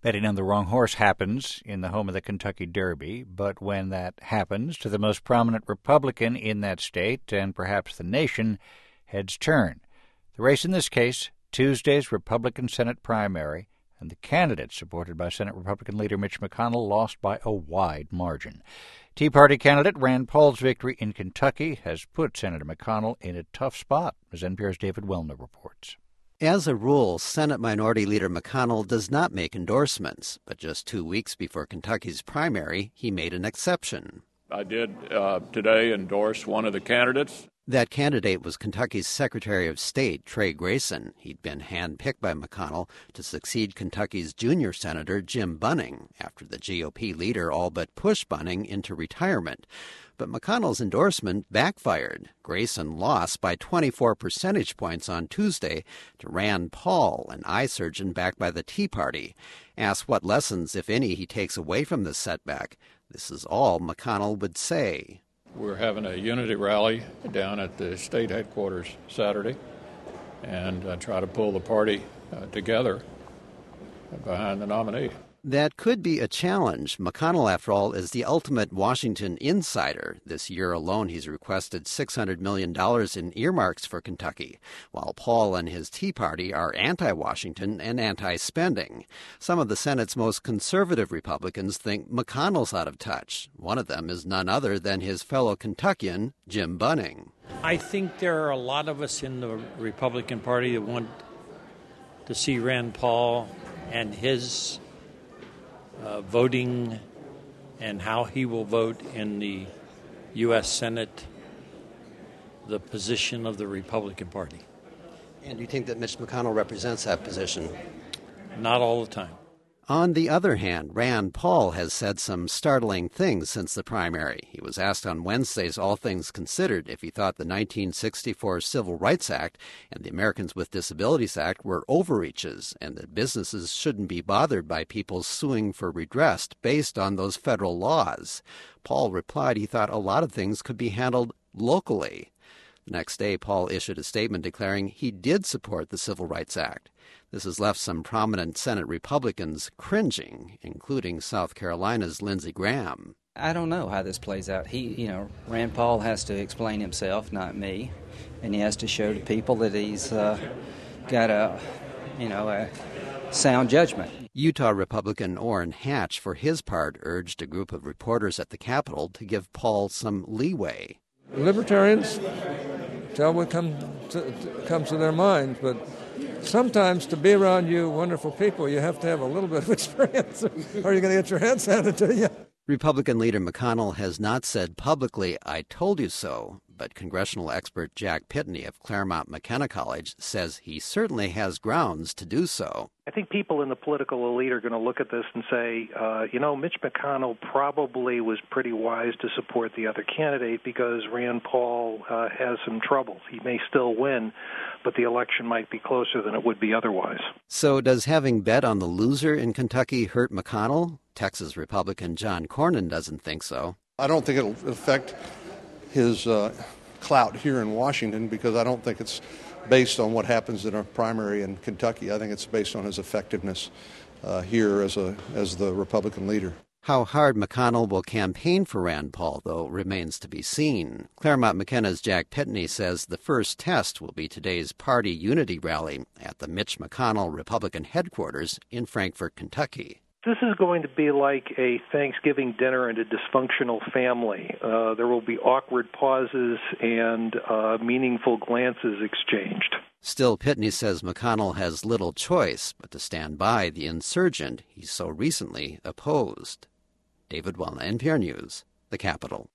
Betting on the wrong horse happens in the home of the Kentucky Derby, but when that happens to the most prominent Republican in that state and perhaps the nation, heads turn. The race in this case, Tuesday's Republican Senate primary, and the candidate supported by Senate Republican leader Mitch McConnell lost by a wide margin. Tea Party candidate Rand Paul's victory in Kentucky has put Senator McConnell in a tough spot, as NPR's David Welner reports. As a rule, Senate Minority Leader McConnell does not make endorsements, but just 2 weeks before Kentucky's primary, he made an exception. I did today endorse one of the candidates. That candidate was Kentucky's Secretary of State, Trey Grayson. He'd been handpicked by McConnell to succeed Kentucky's junior senator, Jim Bunning, after the GOP leader all but pushed Bunning into retirement. But McConnell's endorsement backfired. Grayson lost by 24 percentage points on Tuesday to Rand Paul, an eye surgeon backed by the Tea Party. Asked what lessons, if any, he takes away from this setback, this is all McConnell would say. We're having a unity rally down at the state headquarters Saturday and try to pull the party together behind the nominee. That could be a challenge. McConnell, after all, is the ultimate Washington insider. This year alone, he's requested $600 million in earmarks for Kentucky, while Paul and his Tea Party are anti-Washington and anti-spending. Some of the Senate's most conservative Republicans think McConnell's out of touch. One of them is none other than his fellow Kentuckian, Jim Bunning. I think there are a lot of us in the Republican Party that want to see Rand Paul and his voting and how he will vote in the U.S. Senate, the position of the Republican Party. And do you think that Mitch McConnell represents that position? Not all the time. On the other hand, Rand Paul has said some startling things since the primary. He was asked on Wednesday's All Things Considered if he thought the 1964 Civil Rights Act and the Americans with Disabilities Act were overreaches and that businesses shouldn't be bothered by people suing for redress based on those federal laws. Paul replied he thought a lot of things could be handled locally. The next day, Paul issued a statement declaring he did support the Civil Rights Act. This has left some prominent Senate Republicans cringing, including South Carolina's Lindsey Graham. I don't know how this plays out. Rand Paul has to explain himself, not me, and he has to show to people that he's got a sound judgment. Utah Republican Orrin Hatch, for his part, urged a group of reporters at the Capitol to give Paul some leeway. Libertarians tell what comes to their minds, but sometimes to be around you wonderful people, you have to have a little bit of experience, or you're going to get your hands handed to you. Republican leader McConnell has not said publicly, "I told you so," but congressional expert Jack Pitney of Claremont McKenna College says he certainly has grounds to do so. I think people in the political elite are going to look at this and say, Mitch McConnell probably was pretty wise to support the other candidate because Rand Paul has some troubles. He may still win, but the election might be closer than it would be otherwise. So does having bet on the loser in Kentucky hurt McConnell? Texas Republican John Cornyn doesn't think so. I don't think it'll affect his clout here in Washington because I don't think it's based on what happens in a primary in Kentucky. I think it's based on his effectiveness here as the Republican leader. How hard McConnell will campaign for Rand Paul, though, remains to be seen. Claremont McKenna's Jack Pitney says the first test will be today's party unity rally at the Mitch McConnell Republican headquarters in Frankfort, Kentucky. This is going to be like a Thanksgiving dinner in a dysfunctional family. There will be awkward pauses and meaningful glances exchanged. Still, Pitney says McConnell has little choice but to stand by the insurgent he so recently opposed. David Welner, NPR News, the Capitol.